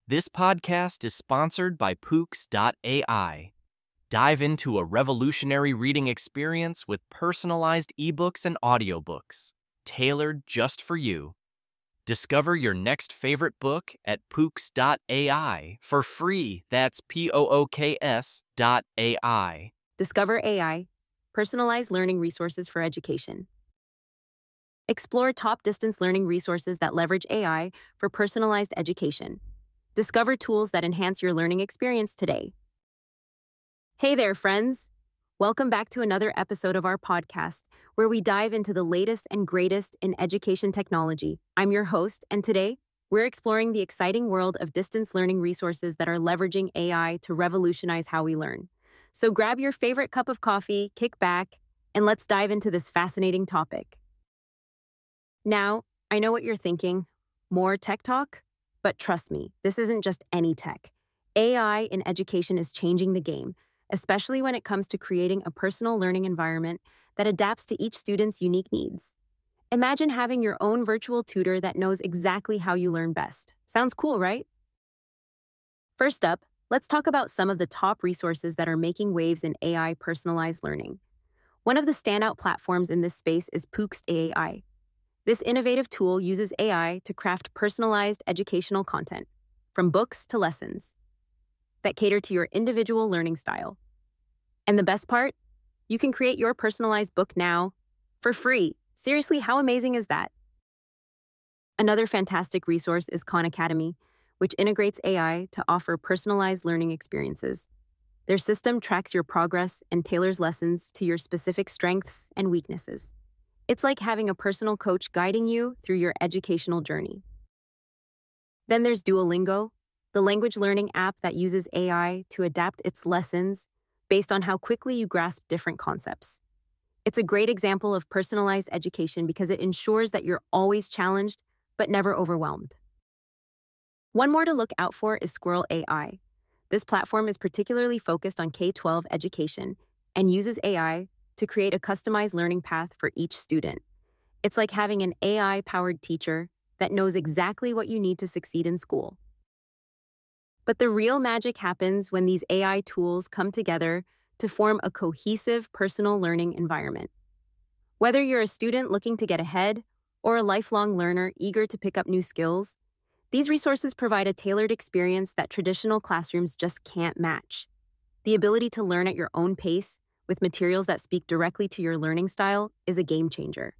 This podcast is sponsored by Pooks.ai. Dive into a revolutionary reading experience with personalized ebooks and audiobooks, tailored just for you. Discover your next favorite book at Pooks.ai for free. That's POOKS.ai. Discover AI, personalized learning resources for education. Explore top distance learning resources that leverage AI for personalized education. Discover tools that enhance your learning experience today. Hey there, friends. Welcome back to another episode of our podcast, where we dive into the latest and greatest in education technology. I'm your host, and today, we're exploring the exciting world of distance learning resources that are leveraging AI to revolutionize how we learn. So grab your favorite cup of coffee, kick back, and let's dive into this fascinating topic. Now, I know what you're thinking. More tech talk? But trust me, this isn't just any tech. AI in education is changing the game, especially when it comes to creating a personal learning environment that adapts to each student's unique needs. Imagine having your own virtual tutor that knows exactly how you learn best. Sounds cool, right? First up, let's talk about some of the top resources that are making waves in AI personalized learning. One of the standout platforms in this space is Pooks.ai. This innovative tool uses AI to craft personalized educational content, from books to lessons, that cater to your individual learning style. And the best part? You can create your personalized book now for free. Seriously, how amazing is that? Another fantastic resource is Khan Academy, which integrates AI to offer personalized learning experiences. Their system tracks your progress and tailors lessons to your specific strengths and weaknesses. It's like having a personal coach guiding you through your educational journey. Then there's Duolingo, the language learning app that uses AI to adapt its lessons based on how quickly you grasp different concepts. It's a great example of personalized education because it ensures that you're always challenged but never overwhelmed. One more to look out for is Squirrel AI. This platform is particularly focused on K-12 education and uses AI to create a customized learning path for each student. It's like having an AI-powered teacher that knows exactly what you need to succeed in school. But the real magic happens when these AI tools come together to form a cohesive personal learning environment. Whether you're a student looking to get ahead or a lifelong learner eager to pick up new skills, these resources provide a tailored experience that traditional classrooms just can't match. The ability to learn at your own pace with materials that speak directly to your learning style is a game changer.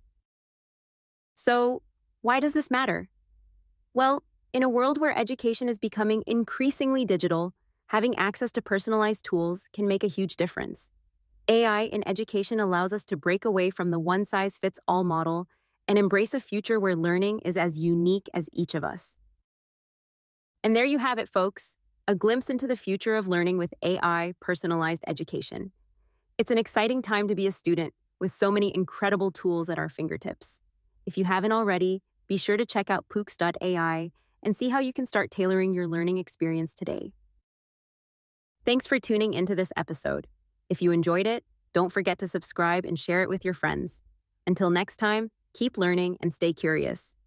So, why does this matter? Well, in a world where education is becoming increasingly digital, having access to personalized tools can make a huge difference. AI in education allows us to break away from the one-size-fits-all model and embrace a future where learning is as unique as each of us. And there you have it, folks, a glimpse into the future of learning with AI personalized education. It's an exciting time to be a student with so many incredible tools at our fingertips. If you haven't already, be sure to check out Pooks.ai and see how you can start tailoring your learning experience today. Thanks for tuning into this episode. If you enjoyed it, don't forget to subscribe and share it with your friends. Until next time, keep learning and stay curious.